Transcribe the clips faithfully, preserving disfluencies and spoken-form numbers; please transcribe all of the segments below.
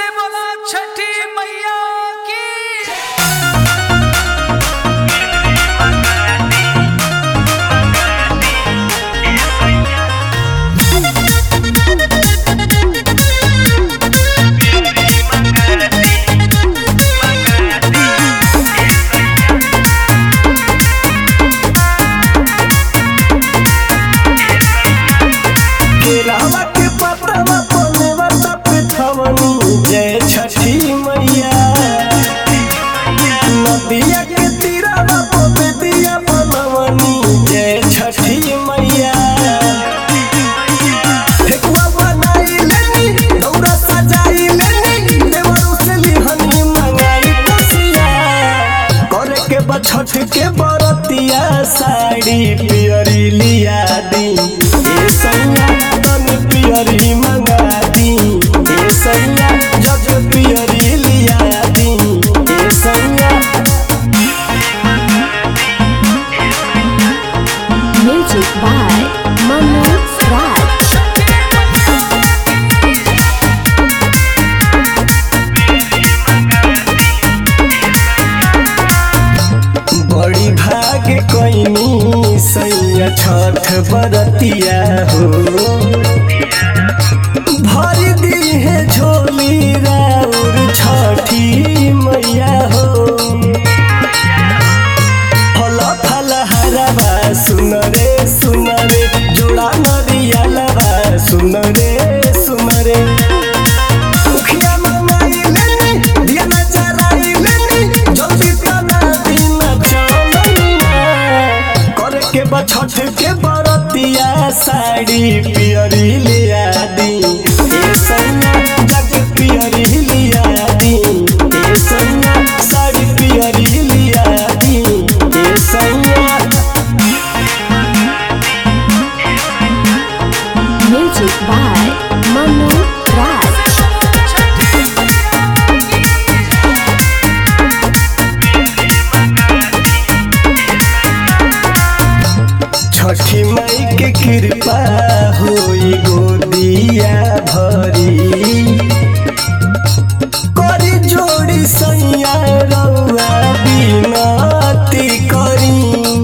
से बोला छठी मैया की। जय छठी मैया नदिया के तीरवा पे बेदिया बनवनी। जय छठी मैया ठेकुआ बनाई लेनी दौरा सजाई लेनी देवरू से लिहनी मंगाई कोसिया करे के बा छठ के बरतिया साड़ी पियरी लिया दी ए सैया तन पियरी मंगा दी ए सैया जग पियरी लिया दी ए सैया। Music by Manu Raj. बड़ी भाग कोइनी सैया छठ बरतिया हो भर दी है झोली राउर छठी मैया हो। फल फल हरवा सुन रे सुन रे जोड़ा नरिया लवा सुन रे सुन रे उखिया मंगाई लेनी दिया न जराई लेनी जल्दी तना दिन चलनिया करे के बा छठ के बरतिया साड़ी पियरी लिया दी ए सैया जग पियरी लिया दी ए सैया साड़ी पियरी लिया दी ए सैया। Music by Manu Raj. छठी माई के कृपा होई गोदिया भरी करी जोड़ी सैया रउआ बिनती करी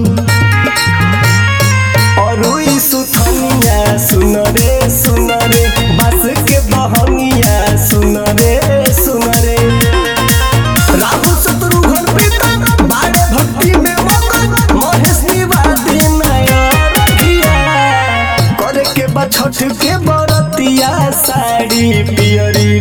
अरुई सुथनिया सुन रे सुन रे बस के बहनिया सुन रे सुन रे राहु शत्रुघ्न प्रीतम बारे भक्ति में मगन महेश निवादी नया रखिया करे के बा छठ के बरतिया साड़ी पियरी